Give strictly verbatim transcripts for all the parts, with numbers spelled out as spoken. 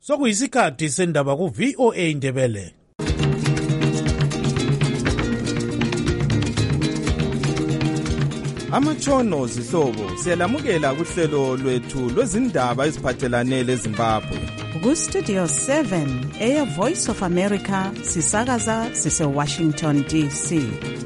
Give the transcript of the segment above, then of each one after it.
Sokuyisikhathi sendaba ku V O A Ndebele. Amatshono zihlobo siyalamukela kuhlelo lwethu lwezindaba eziphathelane leZimbabwe. Ku Studio seven eya Voice of America sisakaza sise Washington D C.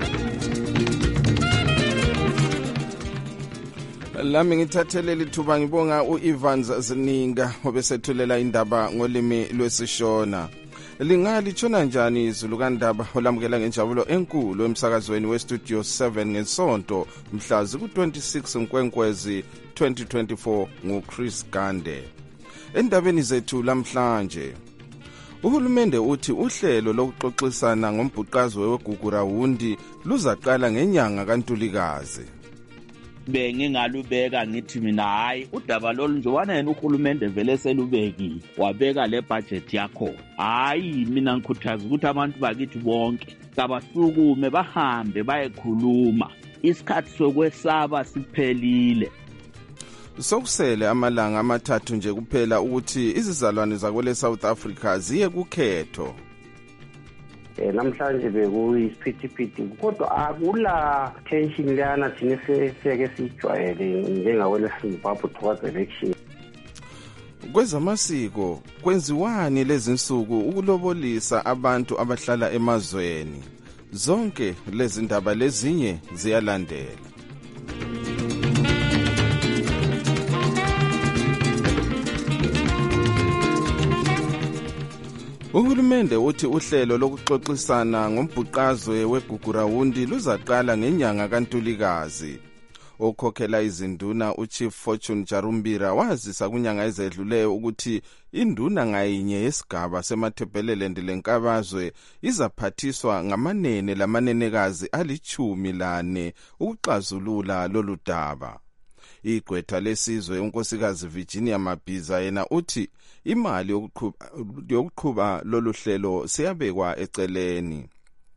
Lami ngithathele lithuba ngibonga uEvans Zininga obesethulela indaba ngolimi lwesishona. Lingali tshona njani izulu kandaba olamukela ngenjabulo enkulu emsakazweni weStudio seven ngesonto mhla ziku twenty-six Nkwenkwezi twenty twenty-four nguChris Gande. Endabeni zethu lamhlanje uhulumende uthi uhlelo lokuxoxisana ngombhuqazwe weGugurawundi luzaqala ngenyanga kaNtulikazi. Bengingalubeka ngithi mina hayi udaba lolu nje wana yena uhulumende vele selubekile wabeka le budget yakho. Hayi mina ngikhuthaza ukuthi abantu bakithi bonke kabasukume bahambe bayekhuluma isikhathi sokwesaba siphelile. Sokusele amalanga amathathu nje kuphela ukuthi izizalwane zakwele South Africa ziye kukhetho. Eh namhlanje bekuyisiphithiphithi kodwa akula tension lana thina seseke sijwayele njengawele Zimbabwe towards election. Kwezamasiko kwenziwani lezi nsuku ukulobolisa abantu abahlala emazweni. Zonke lezi ndaba lezinye ziyalandela. Uhulumende uthi uhlelo lokuxoxisana ngombhuqazwe weGugurawundi luzaqala ngenyanga kaNtulikazi. Okhokhela izinduna uChief Fortune Jarumbira wazisa kunyanga ezedluleyo ukuthi induna ngayinye yesigaba semathebhelelendi lenkabazwe izaphathiswa ngamanene lamanenekazi alichumi lane ukuxazulula lolu daba. Igqwetha lesizwe unkosikazi Virginia Mabhiza yena uthi imali yokuqhuba yokuqhuba lolu hlelo siyabekwa eceleni.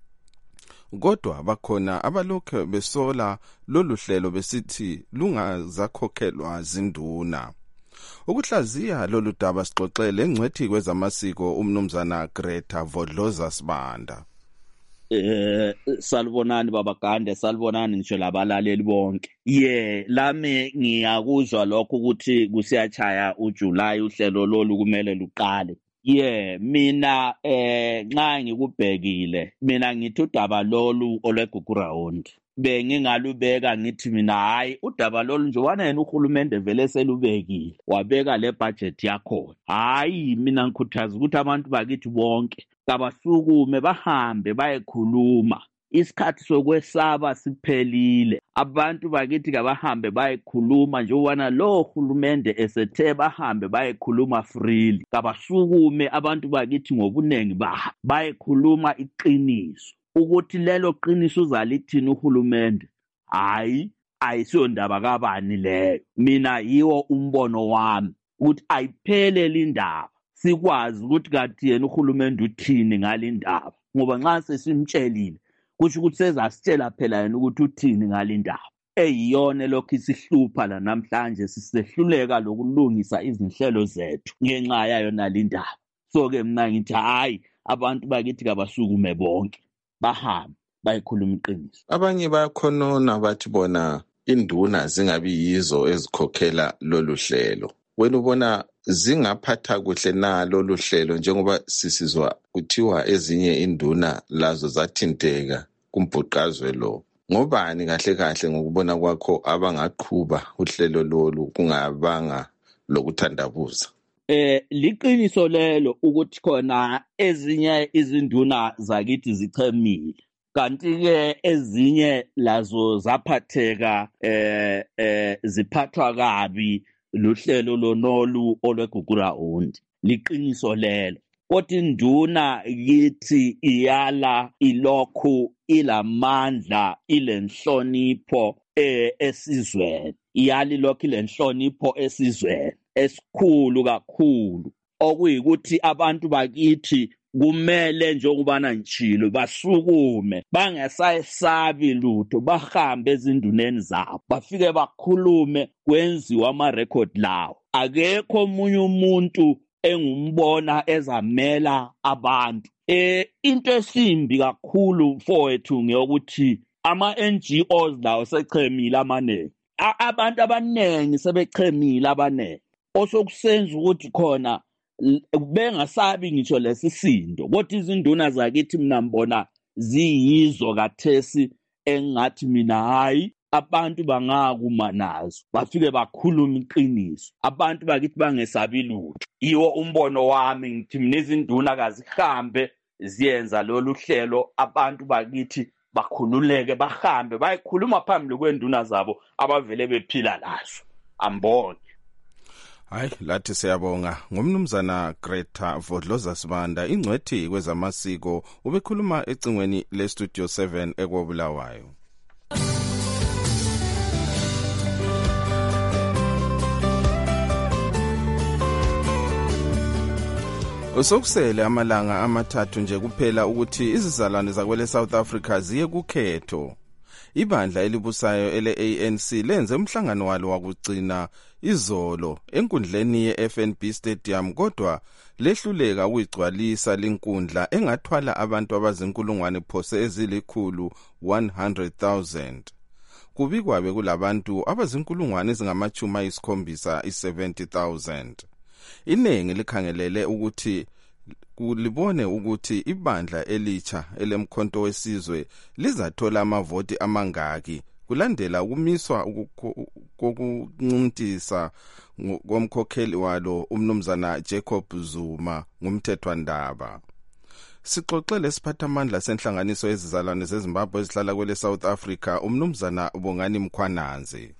Kodwa bakhona abalokho besola lolu hlelo besithi lungazakhokhelwa zinduna. Ukuhlaziya lolu daba sixoxele engcwethi kwezamasiko umnumzana Greta Vodloza Sibanda. Eh salibonani baba Gande, salibonani ngisho labalaleli bonke. Yeah, lami ngiyakuzwa lokho ukuthi kusiyachaya uJuly uhlelo lolu kumele luqale. Yeah, mina eh nxa ngikubhekile mina ngithi udaba lolu olweGugurawundi bengingalubeka ngithi mina hayi udaba lolu nje wana yena uhulumende vele selubekile wabeka le budget yakho. Hayi mina ngikhuthaza ukuthi abantu bakithi bonke kabasukume bahambe bayekhuluma isikhathi sokwesaba siphelile. Abantu bakithi kabahambe bayekhuluma nje wana lo hulumende esethe bahambe bayekhuluma freely. Kabasukume abantu bakithi ngobunengi ba bayekhuluma iqiniso ukuthi lelo qiniso uzalithini uhulumende. Hayi ayisiyo ndaba kabani leyo. Mina yiwo umbono wami ukuthi ayiphele lindaba sikwazi ukuthi kathi yena uhulumende uthini ngalindaba ngoba nxa sesimtshelile kusho ukuthi sezasitshela phela yena ukuthi uthini ngalindaba. Eyiyona lokho isihlupha la namhlanje sisehluleka lokulungisa izinhlelo zethu ngenxa yayo nalindaba. So ke mina ngithi hayi abantu bakithi kabasukume bonke bahambe bayikhuluma iqiniso. Abanye bayakhonona bathi bona induna zingabi yizo ezikhokhela lolu hlelo. Wena ubona zingaphatha kuhle na lolu hlelo njengoba sisizwa kuthiwa ezinye induna lazo zathinteka kumbhuqazwe lo. Ngobani kahle kahle ngokubona kwakho abangaqhuba uhlelo lolu kungabanga lokuthandabuza? Eh liqiniso lelo ukuthi khona ezinye izinduna zakithi zichemile kanti ke ezinye lazo zaphatheka eh eh ziphathwa kabi luhlelo lonolu olweGugurawundi. Liqiniso lelo kodwa induna yithi iyala ilokhu ilamandla ilenhlonipho eh esizweni iyali lokhu ilenhlonipho esizweni esikhulu kakhulu okuyikuthi abantu bakithi kumele njengobana ngitshilo basukume bangasayesabi lutho bahambe ezinduneni zabo bafike bakhulume kwenziwa ama record lawo. Akekho omunye umuntu engumbona ezamela abantu. Eh into esimbi kakhulu mfowethu ngeyokuthi ama N G Os lawo sechemile amanene. Abantu abanengi sebechemile abanene. Osokusenza ukuthi khona bengasabi ngisho lesisindo. Kodwa izinduna zakithi mina ngibona ziyizo kathesi engathi mina hayi abantu bangakuma nazo bafike bakhuluma iqiniso. Abantu bakithi bangesabi lutho. Yiwo umbono wami ngithi mina izinduna kazihambe ziyenza lolu hlelo abantu bakithi bakhululeke bahambe bayikhuluma phambili kwenduna zabo abavele bephila lazo. Ambonge. Hayi lathi siyabonga ngumnumzana Greta Vodloza Sibanda ingcwethi kwezamasiko ubekhuluma ecingweni le Studio seven ekobulawayo. Usokusele amalanga amathathu nje kuphela ukuthi izizalwane zakwele South Africa ziye kukhetho. Ibandla elibusayo ele A N C lenze umhlangano walo wakugcina izolo enkundleni ye F N B Stadium kodwa lehluleka ukugcwalisa linkundla engathwala abantu abazinkulungwane phose ezilikhulu one hundred thousand. Kubikwabe kulabantu abazinkulungwane ezingamachumi ayisikhombisa i-seventy thousand. Iningi likhangelele ukuthi kulibone ukuthi ibandla elicha elemkhonto wesizwe lizathola amavoti amangaki kulandela ukumiswa kokuncintisa komkhokheli walo umnumzana Jacob Zuma ngumthethwandaba. Sixoxele siphathamandla senhlanganiso yezizalwane zeZimbabwe ezihlala kwele South Africa umnumzana Bongani Mkhwananzi.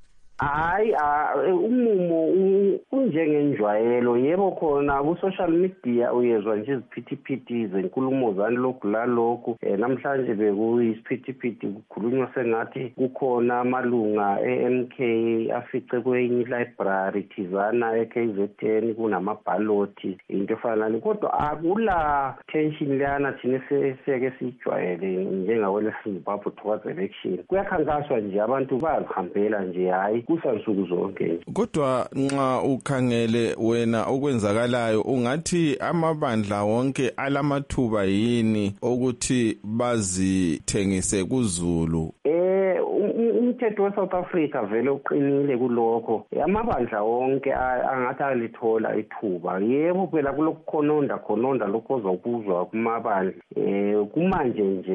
Hayi umumo unjengenjwayelo yebo khona ku social media uyezwa nje iziphithiphithi zenkulumo zani lokhu la lokhu namhlanje bekuyisiphithiphithi kukhulunywa sengathi kukhona amalunga e-M K afice kwenye library thizana e-K Z N kunamabhaloti into efana nale kodwa akula tension lana thina seseke sijwayele njengawele Zimbabwe towards election kuyakhankaswa nje abantu bayahambela nje hayi kusansuku zonke. Kodwa nxa ukhangele wena okwenzakalayo ungathi amabandla wonke alamathuba yini ukuthi bazithengise kuZulu? Eh umthetho we South Africa vele uqinile kulokho. Amabandla wonke angathi alithola ithuba. Yebo phela kulokukhononda khononda lokho ozokuzwa kumabandla. Eh kumanje nje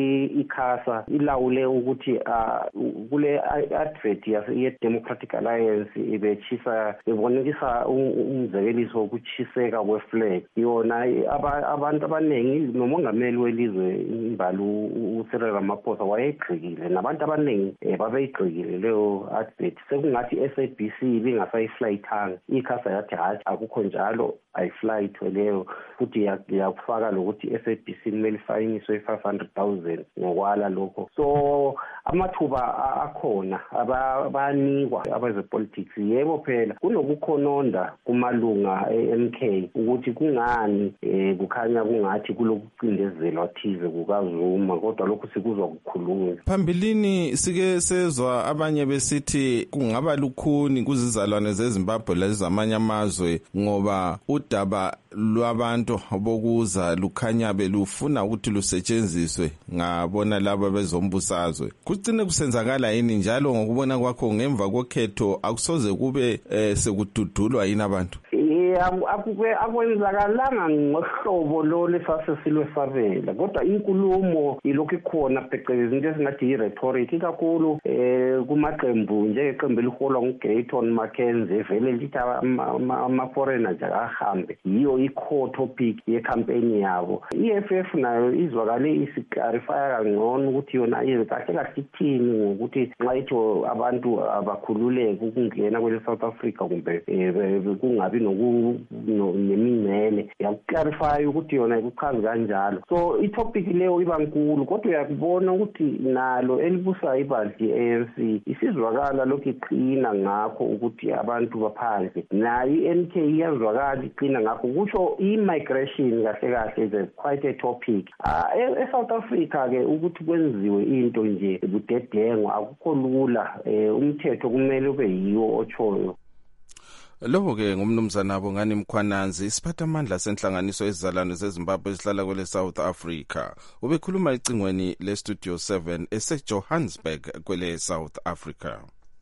ikhasa ilawule ukuthi kule advert ye Democratic Alliance ibechisa ibonekisa umzekeliso wokuchiseka kweflag. Yona abantu abanengi nomongameli welizwe imbali uCyril Ramaphosa wayegqikile nabantu abanengi babeyigqikile leyo advert. Sekungathi S A B C ibingasayiflayithanga ikhasa yathi hayi akukho njalo ayiflight leyo futhi yakufaka lokuthi S A B C kumele ifayiniswe five hundred thousand ngokwala lokho. So amathuba akhona abanikwa abezepolitics yebo phela kunokukhononda kumalunga e-M K ukuthi kungani kukhanya kungathi kulokucindezelwa thize kukaZuma kodwa lokhu sikuzwa kukhulunywa. Phambilini sike sezwa abanye besithi kungaba lukhuni kuzizalwane zeZimbabwe lezamanye amazwe ngoba udaba lwabantu bokuza lukhanya belufuna ukuthi lusetshenziswe ngabona laba bezombusazwe. Kucine kusenzakala yini njalo ngokubona kwakho ngemva kokhetho akusoze kube eh, sekududulwa yini abantu? akube akwenzakalanga ngohlobo lo lesase silwe sabela kodwa inkulumo ilokhu ikhona phecelezi into esingathi i-rhetoric ikakhulu eh kumaqembu njengeqembu eliholwa nguGayton Mackenzie vele lithi ama-foreigner nje ahambe yiyo i-core topic ye-campaign yabo. I-E F F nayo izwakale isikarifaya kangcono ukuthi yona kahle kahle ithini ngokuthi nxa ithi abantu abakhululeke ukungena kwele South Africa kumbe kungabi noku nemingcele yakuclarify ukuthi yona ikuchaza kanjalo. So i-topic leyo iba nkulu kodwa uyakubona ukuthi nalo elibusa ibandla i-A N C isizwakala lokhu iqina ngakho ukuthi abantu baphandle nayo i-N K iyazwakala iqina ngakho kusho i-migration kahle kahle is quite a topic. E-South Africa ke ukuthi kwenziwe into nje budedengo akukho lula umthetho kumele ube yiwo ochoyo. Lo ke ngumnumzana Bongani Mkhwananzi, isiphathamandla senhlanganiso yezizalwane zeZimbabwe ezihlala kwele South Africa. Ubekhuluma ecingweni le Studio seven eseJohannesburg kwele South Africa.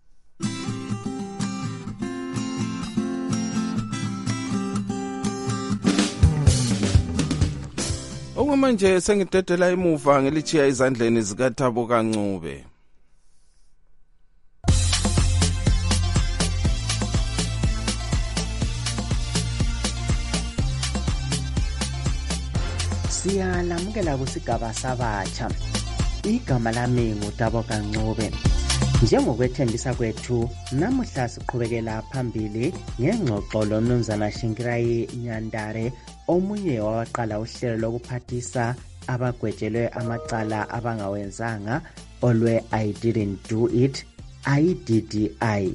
Okwamanje sengidedela imuva ngelichiya izandleni zikaThabo Kancube. Siyalamukela kusigaba sabatsha. Igama lami nguThabo Kancube. Njengokwethembisa kwethu, namuhla siqhubekela phambili ngengxoxo lomnumzana Shingirayi Nyandare, omunye wawaqala uhlelo lokuphathisa abagwetshelwe amacala abangawenzanga olwe I didn't do it, I D D I.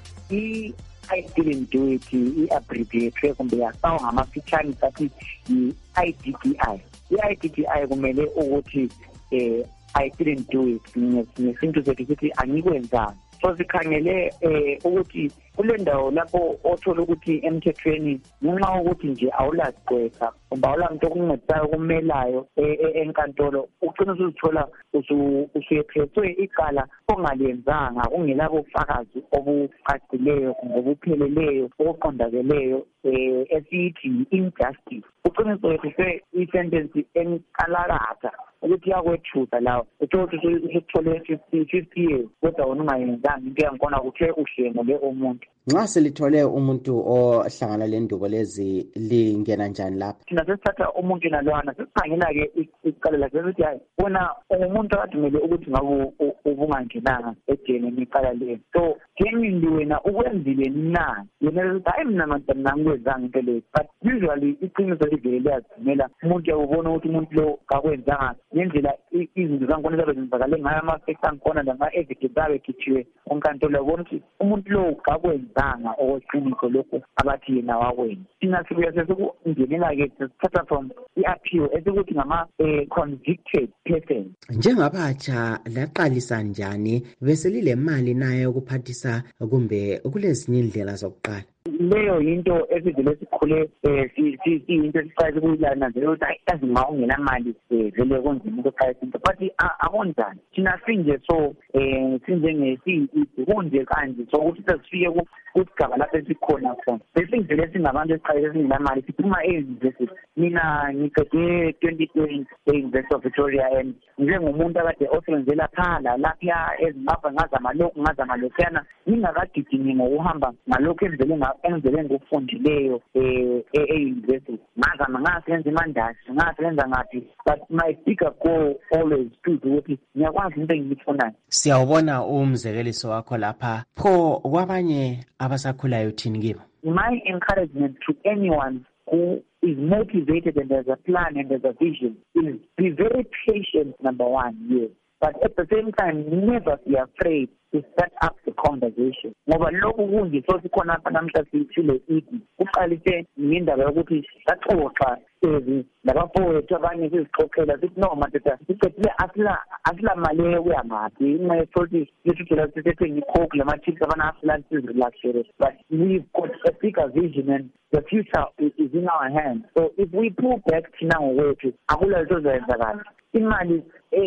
I I didn't do it i-abbreviate kumbe yasawa ngamafitshane sathi i-I D D I. I-I D D I kumele ukuthi eh I didn't do it ngesinto sethu sithi angikwenzanga. So sikhangele eh ukuthi kule ndawo lapho othola ukuthi emthethweni ngenxa ukuthi nje awulagqwesa kumbe awulamuntu okuncedisayo kumelayo enkantolo ugcina usuzithola usuyephethwe icala ongalenzanga ungelabo ubufakazi obucacileyo kumbe obupheleleyo obuqondakeleyo eh esithi injustice ugcina usuyethwe isentence enkalakatha ukuthi yakwethusa lawo uthola usithole fifty years kodwa wona ungayenzanga into yakhona ukuthi uhlenge le umuntu. Nxa selithole umuntu ohlangana lendubo lezi lingena njani lapha? Thina sesithatha umuntu nalwana sesikhangela ke icala lakhe ukuthi hayi wona umuntu akadumele ukuthi ngabe ubungangenanga ejele nicala le. So genuinely wena ukwenzile na? Yena ukuthi hayi mina manje nangikwenzanga into le. But usually iqiniso livele liyazimela umuntu uyabona ukuthi umuntu lo kakwenzanga ngendlela izinto zankhona zabenzakale ngayo ama-facts ankhona nama-evidence zabe khithiwe onkantolo yabona ukuthi umuntu lo kakwenzanga okweqiniso lokho abathi yena wakwenza. Thina sibuya sesekungenela-ke sithatha from i-appeal esikuthi ngama-convicted person. Njengabatsha laqalisa njani bese lile mali nayo yokuphathisa kumbe kulezinye indlela zokuqala? Leyo yinto esivele sikhule siyinto esiqale ukuyilanazela ukuthi ayi ma ungenamali vele konzima ukuqalisa into but akonjani thina sinje so um sinjengesi kunje kanje so ukuthi sesifike kusigaba lapho esikhona khona besingivele singabantu esiqale singenamali siphuma e-university. Mina ngiqede twenty twenty e-University of Victoria and njengomuntu akade osebenzela phala lapha eZimbabwe ngazama lokhu ngazama lokhuyana ngingakagijimi ngokuhamba ngalokhu engivele engivele ngikufundileyo e-university ngazama ngasebenza imandasi ngasebenza ngathi but my bigger goal always to ukuthi ngiyakwazi into engiyifunayo. Siyawubona umzekeliso wakho lapha pho kwabanye abasakhulayo uthini kibo? My encouragement to anyone who is motivated and there's a plan and there's a vision is be very patient, number one, yes. But at the same time, never be afraid to set up the conversation. Ngoba lokhu kunje so sikhona apha namhla sithile ithi uqalise indaba yokuthi saxoxa ezi labafowethu abanye sizixoxela sithi no madoda sicethile asila asila mali yokuya ngaphi ngenxa yokuthi sithuthulela sithethe icoke lama-chips abana asila sizirelaxere but we've got a bigger vision and the future is in our hands. So if we pull back thina ngokwethu akula lento zenzakala. Imali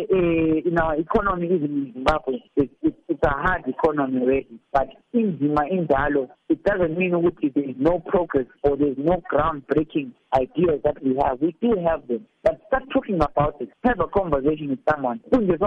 in our economy even in Zimbabwe it's, it's, it's a hard economy already, but in Zima indalo it doesn't mean that there is no progress or there is no groundbreaking ideas that we have. We do have them, but start talking about it. Have a conversation with someone.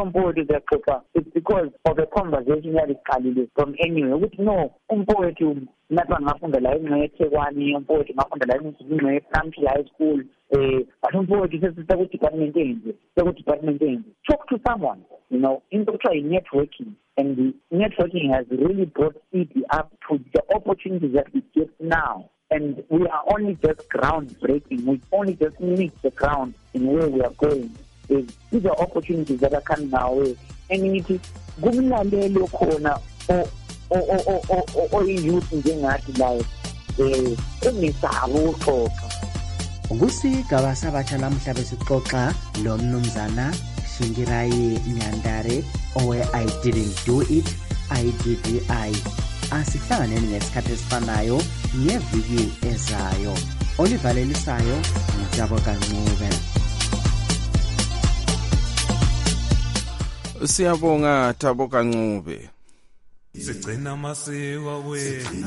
It's because of a conversation that is from anywhere. We know umpoethu lapha ngafunda la eNqethekwani umpoethu ngafunda la eNqethekwani high school eh but umpoethu sesisa ku department enje ku department enje. Talk to someone, you know, in the networking, and the networking has really brought E D up to the opportunities that we get now. And we are only just groundbreaking. We only just meet the ground in where we are going. These are opportunities that are coming our way. And you need to go kumlalelo khona o youth njengathi la eh unisabo uxoxa. Kusigaba sabatsha namhla besixoxa lo mnumzana Shingirayi Nyandare owe I didn't do it, I D D I. asihlanganeni ngesikhathi esifanayo ngeviki ezayo. Olivalelisayo ngijabo kancube. Siyabonga Thabo Kancube. Sigcina amasiko wethu,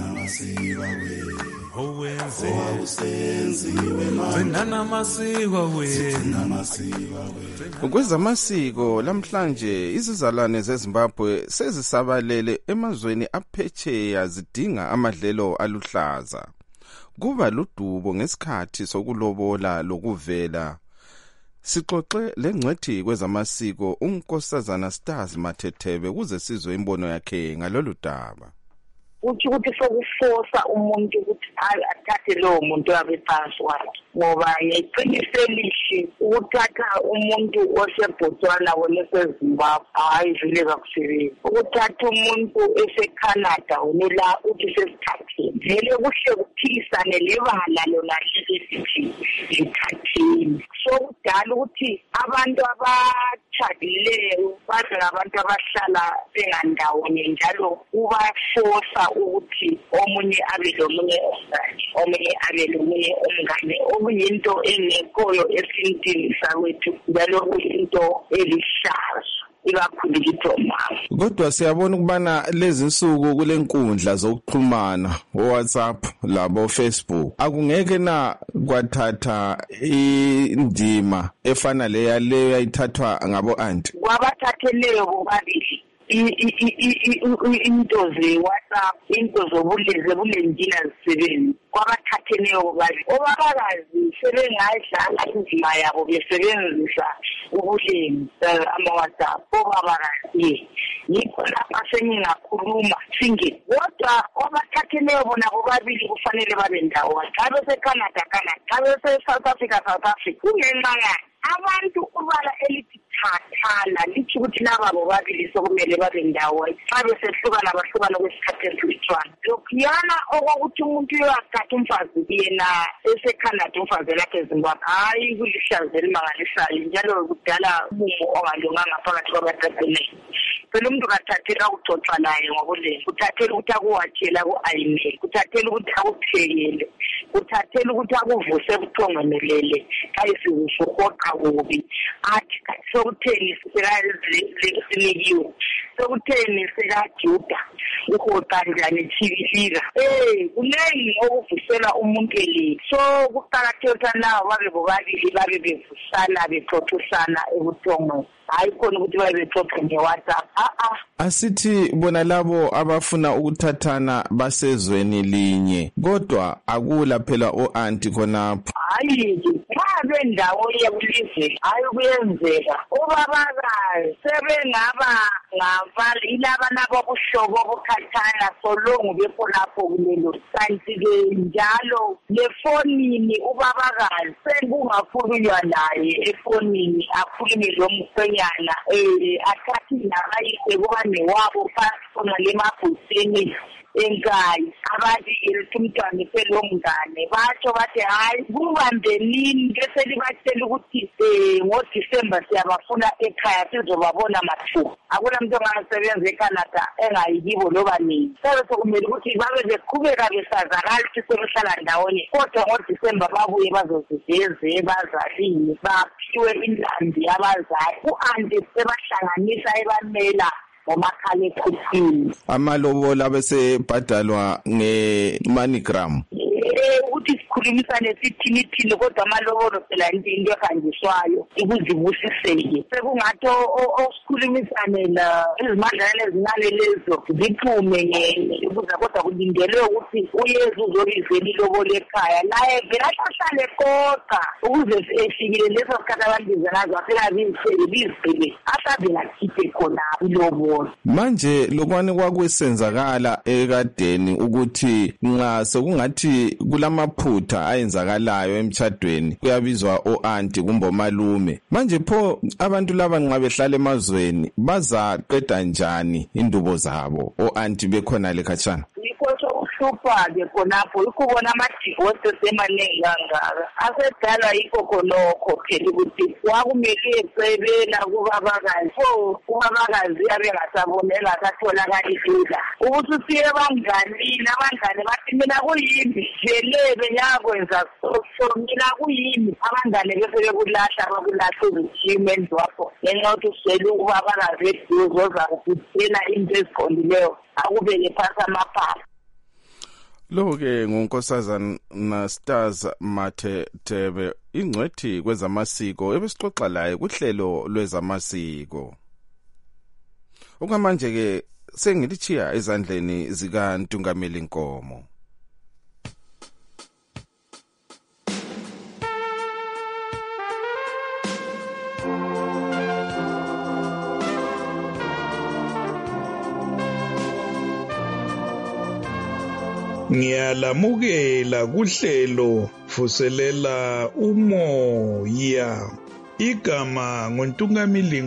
owenze gcina amasiko wethu. Kwezamasiko lamhlanje izizalwane zeZimbabwe sezisabalele emazweni aphetsheya zidinga amadlelo aluhlaza. Kuba ludubo ngesikhathi sokulobola lokuvela. Sixoxe lengcwethi kwezamasiko uNkosazana Stars Mathethebe kuze sizwe imbono yakhe ngalolu daba. Uthi ukuthi sokufosa umuntu ukuthi athathe lo muntu abephansi wakhe ngoba ngeqiniso elihle ukuthatha umuntu osebhotwana wesezimbabwe hayi vile kakusebenzi. Ukuthatha umuntu eseCanada wonela uthi sesithatheni vele kuhle kuphilisane lebala lona lesithi lithatheni. So kudala ukuthi abantu abatshadileyo baze abantu abahlala bengandawonye njalo ubafosa ukuthi omunye abe lomunye omngane, omunye abe lomunye omngane, okuyinto engekhoyo esintini sakwethu njalo kuyinto elihlaza ikakhulu kithi omama. Kodwa siyabona ukubana lezi nsuku kulenkundla zokuxhumana WhatsApp labo Facebook akungeke na kwathatha indima efana leya leyo yayithathwa ngabo anti kwabathatheleyo bobabili into ze-WhatsApp, into zobulezi bulenjina zisebenzi kwabathatheneyo bobabili. Obabakazi sebengayidlala indima yabo besebenzisa ubulemi ama-WhatsApp obabakazi. Yikho lapha sengingakhuluma singe kodwa obathatheneyo bona bobabili kufanele babe ndawonye. Xa beseCanada Canada, xa bese-South Africa South Africa. Kungenxa yani abantu ubala elithi thathana lithi ukuthi laba bobabili sokumele babe ndawonye. Xa besehlukana bahlukana kwesikhathi esifitshwana. Lokhuyana okokuthi umuntu uyathatha umfazi yena eseCanada umfazi lakhe eZimbabwe hayi kulihlazo elimangalisayo njalo kudala umumo ongalunganga phakathi kwabathatheneyo. Phela umuntu kathathela ukuxoxa naye ngobulemi, kuthathela ukuthi akuwathela ku-ayimeli, kuthathela ukuthi akuphekele, kuthathela ukuthi akuvuse ebuthongomelele xa isiwusuhoqa kubi. Athi sokutheni sekasinikiwe, sokutheni sekajuda uhoqa njani thibilika. Eh kuningi okuvusela umuntu eli. So kuqakathekile nawo babe bobabili babe bevusana bexoxisana ebuthongweni. Hayi khona ukuthi babe bexoxa nge-WhatsApp. Ah ah. Asithi bona labo abafuna ukuthathana basezweni linye kodwa akula phela o-anti khonapho. Hayi nxa bendawo yebulizwe hayi kuyenzeka ubabakazi sebengaba ngavali ilaba nabo buhlobo bukhathana solongo bekhonapho kulelo kanti-ke njalo lefonini ubabakazi sekungakhulunywa naye efonini akhulume lomkhwenyana um athathi nabayise kuba newabo phasi khona lemabhusini enkayi ababili lithi umntwana ifelo mngane batsho bathi hayi kubambe nini bese libatshela ukuthi um ngoDisemba siyabafuna ekhaya sizobabona mathuba. Akula muntu ongasebenza eCanada engayikibo loba nini. Sebe sokumele ukuthi babe beqhubeka besazakala ukuthi sebehlala ndawonye kodwa ngoDisemba babuye bazoziveze bazalini baphiwe inlambi abazali u-anti sebahlanganisa ebamela ngomakhala ekhukhwini. Amalobola bese bhadalwa nge-MoneyGram. Eh ukuthi sikhulumisane sithini thini kodwa amalobolo phela into ehanjiswayo ukuzibusiseke. Sekungathi osikhulumisane la izimandlane ezincane lezo ziphume ukuza kodwa kulindelwe ukuthi uyezu uzobizela ilobolo ekhaya naye vele ahlale koqa ukuze efikile leso sikhathi abandize nazo afika bizisele bizisele asabe lakhiphe khona ilobolo. Manje lokwani kwakwesenzakala ekadeni ukuthi nxa sekungathi kulamaphutha ayenzakalayo emtchadweni kuyabizwa o-anti kumbe omalume. Manje pho abantu laba nxa behlala emazweni bazaqeda njani indubo zabo o-anti bekhona lekhatshana? Yikho okuhlupha-ke khonapho yikho bona amadivosi semaningi kangaka asedalwa yikho khonokho phela ukuthi kwakumele ecebela kubabakazi so ubabakazi abengasabonela akatholakali lula ukuthi siye banganini abangane bathi mina kuyini jele benyakwenza so mina kuyini abangane bese bekulahla bakulahla izijimeni zwapho ngenxa yokuthi uswele ubabakazi eduze ozakuthela into eziqondileyo akubeke phasi amaphapha. Lo-ke ngunkosazana Stars Mathe-Tebe, ingcwethi kwezamasiko ebesixoxa laye kuhlelo lwezamasiko. Okwamanje-ke sengilitshiya ezandleni zikaNtungameli Nkomo. Ngiyalamukela kuhlelo vuselela umoya. Igama nguNtungameli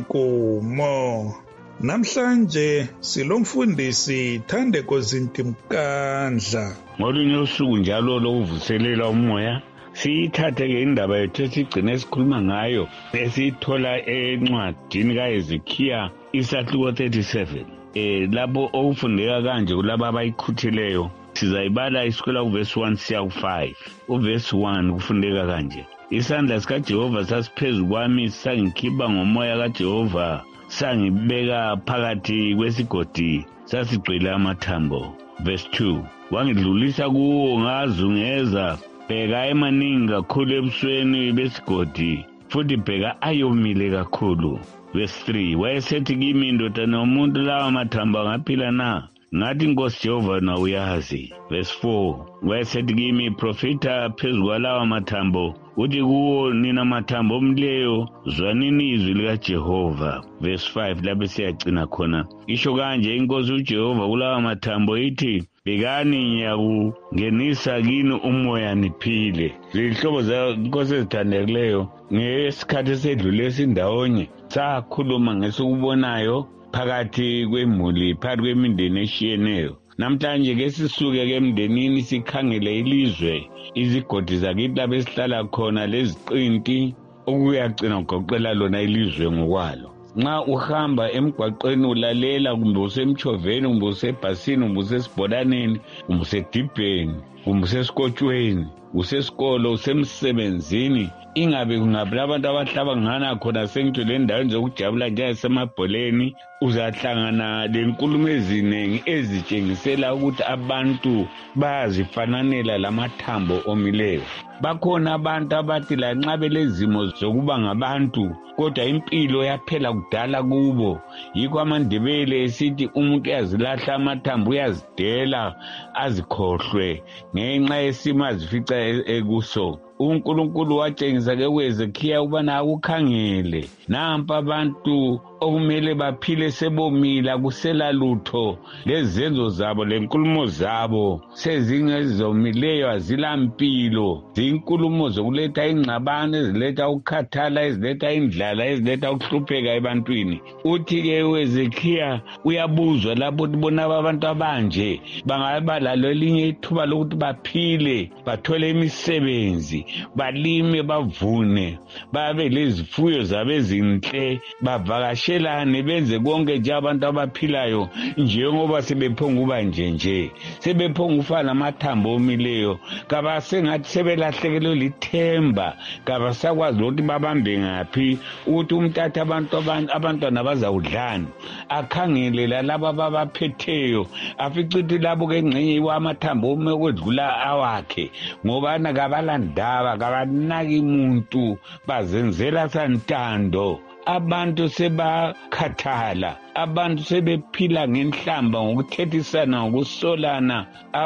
Nkomo. Namhlanje silomfundisi Thandeko Zintimkandla. Ngolunye usuku njalo lokuvuselela umoya siyithathe ke indaba yethu esigcine esikhuluma ngayo esithola encwadini kaHezekiya isahluko thirty-seven. Eh lapho okufundeka kanje kulabo abayikhuthileyo sizayibala isikole kuverse one siya ku-five. Uverse one kufundeka kanje: isandla sikaJehova sasiphezu kwami sangikhipha ngomoya kaJehova sangibeka phakathi kwesigodi sasigcwele amathambo. Verse two, wangidlulisa kuwo ngazungeza, bheka emaningi kakhulu ebusweni besigodi futhi bheka ayomile kakhulu. Verse three, wayesethi kimi, ndodana yomuntu, lawa amathambo angaphila na? Ngathi, Nkosi Jehova na uyazi. Verse four, wayesethi kimi, profita phezu kwalawa mathambo uthi kuwo, nina mathambo omleyo, zwanini izwi likaJehova. Verse five, lapho siyagcina khona isho kanje inkosi uJehova kulawa mathambo ithi, bhekani ngiyakungenisa kini umoya niphile. Zihlobo zenkosi ezithandekileyo, ngesikhathi esedlule esindawonye sakhuluma ngesikubonayo phakathi kwemuli, phakathi kwemindeni eshiyeneyo. Namhlanje ke sisuke ke emndenini sikhangele ilizwe, izigodi zakithi lapho esihlala khona, leziqinti okuyagcina ugoqela lona ilizwe ngokwalo. Nxa uhamba emgwaqweni ulalela, kumbe usemchoveni, kumbe usebhasini, kumbe usesibholaneni, kumbe usedibheni, kumbe usesikotshweni, usesikolo, usemsebenzini, ingabe kungabe abantu abahlaba ngana khona sengitshele endaweni zokujabula njengasemabholeni, uzahlangana lenkulumo eziningi ezitshengisela ukuthi abantu bayazifananela lamathambo omileyo. Bakhona abantu abathi lanxa belezimo zokuba ngabantu kodwa impilo yaphela kudala kubo. Yikho amaNdebele esithi umuntu uyazilahla amathambo, uyazidela azikhohlwe ngenxa yesimo azifica ekuso. uNkulunkulu watshengisa ke kuHezekiya ubana akukhangele, nampa abantu okumele baphile sebomila, kusela lutho, lezenzo zabo lenkulumo zabo sezingezomileyo, azilampilo. Zinkulumo zokuletha ingxabano, eziletha ukukhathala, eziletha indlala, eziletha ukuhlupheka ebantwini. Uthi ke uHezekiya uyabuzwa lapho ukuthi bona abantu abanje bangaba lalo elinye ithuba lokuthi baphile, bathole imisebenzi, balime, bavune, babe lezifuyo zabo ezinhle, bavakashelane, benze konke nje abantu abaphilayo, njengoba sebephonga uba nje nje, sebephonga ufana amathambo omileyo, kabasengathi sebelahlekelwe lithemba, kabasakwazi ukuthi babambe ngaphi, ukuthi umthatha abantu abantwana bazawudlana, akhangele laba babaphetheyo, aficithi labo ke ngcenye wamathambo omekwedlula awakhe, ngobana kabalandaba, kabanaki umuntu, bazenzela santando. Abantu sebakhathala, abantu sebephila ngenhlamba ngokuthethisana, ngokusolana.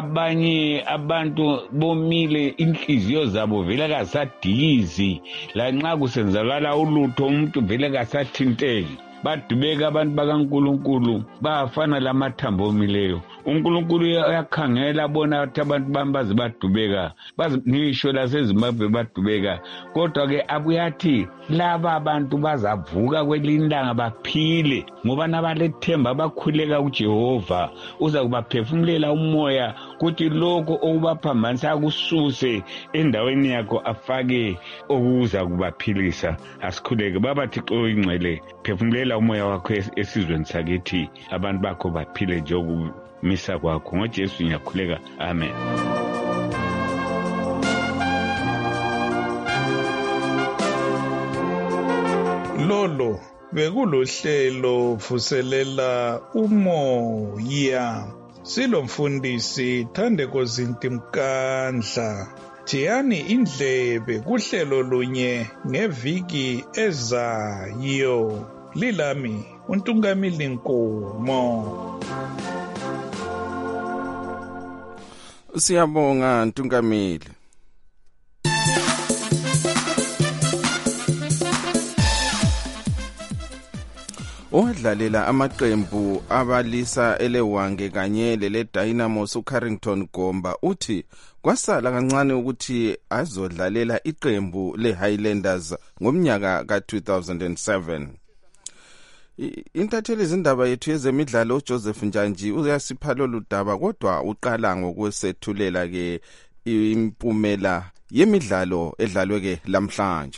Abanye abantu bomile, inhliziyo zabo vele kasadikizi, lanxa kusenzakala ulutho umuntu vele kasathinteki. Badubeka abantu bakaNkulunkulu, bafana lamathambo omileyo. uNkulunkulu uyakhangela bona ukuthi abantu bambazi badubeka, ngisho laseZimbabwe badubeka, kodwa ke abuyathi laba abantu bazavuka kwelindanga baphile, ngoba nabalethemba bakhuleka kuJehova, uza kubaphefumulela umoya ukuthi lokho okubaphambanisa akususe endaweni yakho afake okuza kubaphilisa. Asikhuleke baba Thixo ingcwele, phefumulela umoya wakho esizweni sakithi abantu bakho baphile njengokumisa kwakho. NgoJesu ngiyakhuleka, amen. Lolo bekulohlelo vuselela umoya. Silomfundisi Thandeko Zintimkandla. Thiyani indlebe kuhlelo lunye ngeviki ezayo. Lilami uNtungamili Nkomo. Siyabonga Ntungamili. Owadlalela amaqembu abalisa elewange kanye lele Dynamos uCarrington Gomba uthi kwasala kancane ukuthi azodlalela iqembu leHighlanders ngomnyaka ka two thousand seven. Intatheli izindaba yethu yezemidlalo uJoseph Njanji uyasipha lolu daba kodwa uqala ngokwesethulela ke impumela yemidlalo edlalwe ke lamhlanje.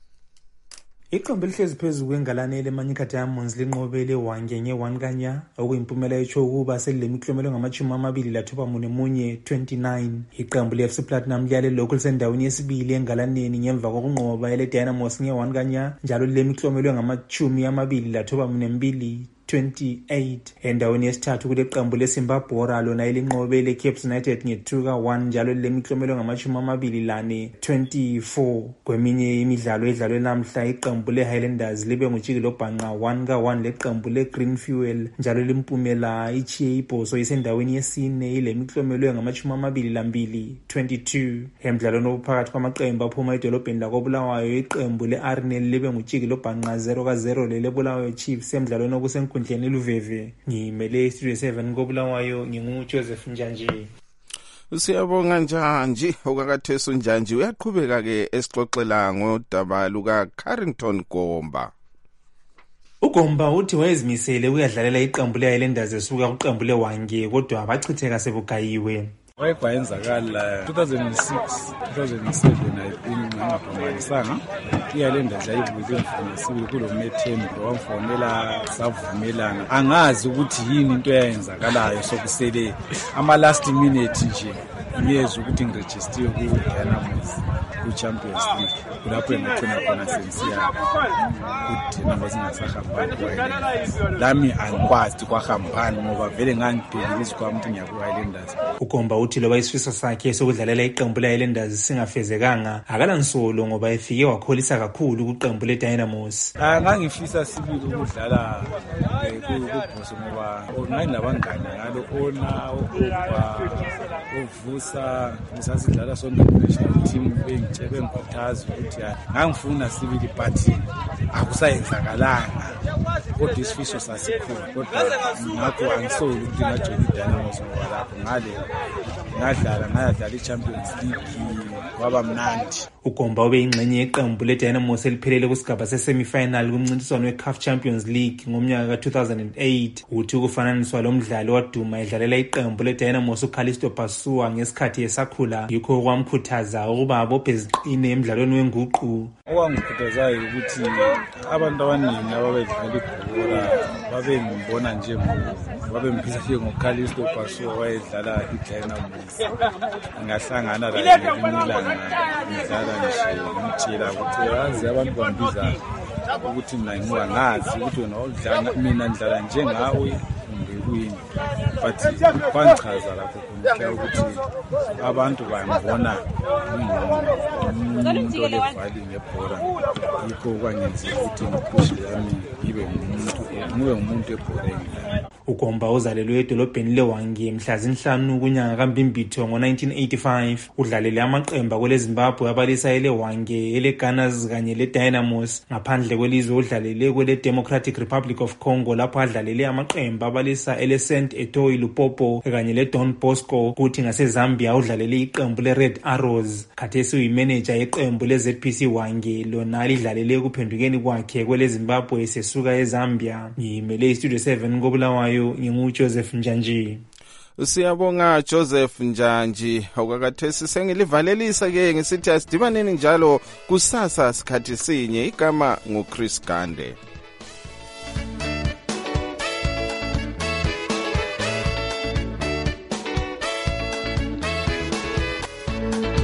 Iqembu elihlezi phezulu kwengalane leManyika Diamonds linqobele wange nge-one kanya okuyimpumela etsho ukuba selilemiklomelo ngamachumi amabili lathoba mune munye twenty-nine. Iqembu le-F C Platinum liyale lokhu lisendaweni yesibili engalaneni ngemva kokunqoba ele Dynamos nge-one kanya njalo lilemiklomelo ngamachumi amabili lathoba mune mbili twenty-eight. Endaweni yesithathu kule qembu leSimbabora lona elinqobele Cape United nge-two ka one njalo lilemiklomelo ngamachumi amabili lane twenty-four. Kweminye imidlalo edlalwe namhla iqembu leHighlanders libe ngujikelo bhanqa one ka one leqembu leGreen Fuel njalo limpumela ichiye ibhoso isendaweni yesine ilemiklomelo ngamachumi amabili lambili twenty-two. Emidlalweni ophakathi kwamaqembu aphuma edolobheni lakoBulawayo iqembu leArsenal libe ngujikelo bhanqa zero ka zero leleBulawayo Chiefs emidlalweni okusen Nkundleni Luveve. Ngimele Studio seven koBulawayo, nginguJoseph Njanji. Siyabonga Njanji. Okakatheso Njanji uyaqhubeka ke esixoxela ngodaba luka Carrington Gomba. uGomba uthi wayezimisele ukuyadlalela iqembu leHighlanders esuka kuqembu lewange kodwa bachitheka sebugayiwe. Wayekayenzakala two thousand six two thousand seven I think ngaphambanisanga iHighlanders ayibuye mfana sibili kulo methembu wamfonela savumelana angazi ukuthi yini into eyenzakalayo sokusele ama last minute nje ngiyeza ukuthi ngiregister ku Dynamos ku Champions League kulapho engithena khona sensiya ukuthi namba zingasahamba lami angikwazi kwahambani ngoba vele ngangibhekisa kwami ukuthi ngiyaku Highlanders. uGomba uthi loba isifiso sakhe sokudlalela iqembu leHighlanders singafezekanga akalansolo ngoba efike wakholisa kakhulu kuqembu leDynamos. Ah ngangifisa sibili ukudlala kubhoso ngoba online labangani ngalo ona ukuba uvusa ngisasidlala sonke national team bengitshebe ngikhuthaza ukuthi ngangifuna sibili but akusayenzakalanga kodwa isifiso sasikhulu kodwa ngakho angisoli ukuthi ngajoin iDynamos ngoba lapho ngale ngadlala ngadlala iChampions League waba mnandi. uGomba ube ingxenye yeqembu leDynamos eliphelele kusigaba sesemifinal kumncintiswano weCAF Champions League ngomnyaka ka two thousand eight. uthi ukufananiswa lomdlali waduma edlalela iqembu leDynamos uCalisto Pasua ngesikhathi esakhula yikho kwamkhuthaza ukuba abophe iziqine emidlalweni wenguqu. Okwangikhuthazayo ukuthi abantu abaningi ababedlala ibhola babengibona nje babemphisa nje ngoCalisto Pasua wayedlala iDynamos. Ngahlangana la elimilana ngidlala nje ngitshela ukuthi yazi abantu bambiza ukuthi mina ngiwangazi ukuthi wena udlala mina ngidlala njengawe ngikuyini but kwangichaza lapho khona ukuthi abantu bayambona umuntu olevali ngebhola yikho kwangenza ukuthi ngiphushi yami ibe umuntu ngibe umuntu ebholeni. uGomba uzalelwe edolobheni lewange mhla zinhlanu kunyanga kaMbimbitho ngo nineteen eighty-five. udlalele amaqembu kwele Zimbabwe abalisa elewange ele Gunners kanye le Dynamos. ngaphandle kwelizwe udlalele kwele Democratic Republic of Congo lapho adlalele amaqembu abalisa ele Saint Etoile Lupopo kanye le Don Bosco. kuthi ngaseZambia udlalele iqembu le Red Arrows. khathesi uyimanager yeqembu le Z P C Wange lona lidlalele kuphendukeni kwakhe kwele Zimbabwe sesuka eZambia. ngimele iStudio seven koBulawayo, nginguJoseph Njanji. Siyabonga Joseph Njanji. Okakathesi sengilivalelisa ke ngisithi asidibaneni njalo kusasa sikhathi sinye. Igama nguChris Gande.